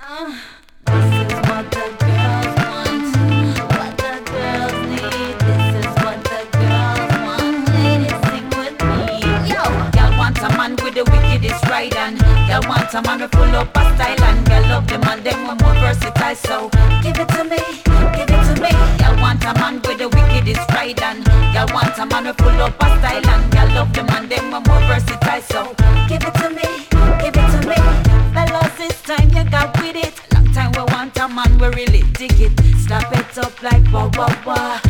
This is what the girls want, what the girls need. This is what the girls want. Ladies, sing with me. Yo, y'all want a man with the wickedest ride and y'all want a man with full up a style and y'all love them and them more versatile. So give it to me, give it to me. Y'all want a man with the wickedest ride and y'all want a man with full up a style and y'all love them and them more versatile. So give it to me, give it to me. Fellas, this time you got with it. Long time we want a man, we really dig it. Slap it up like wah wah wah.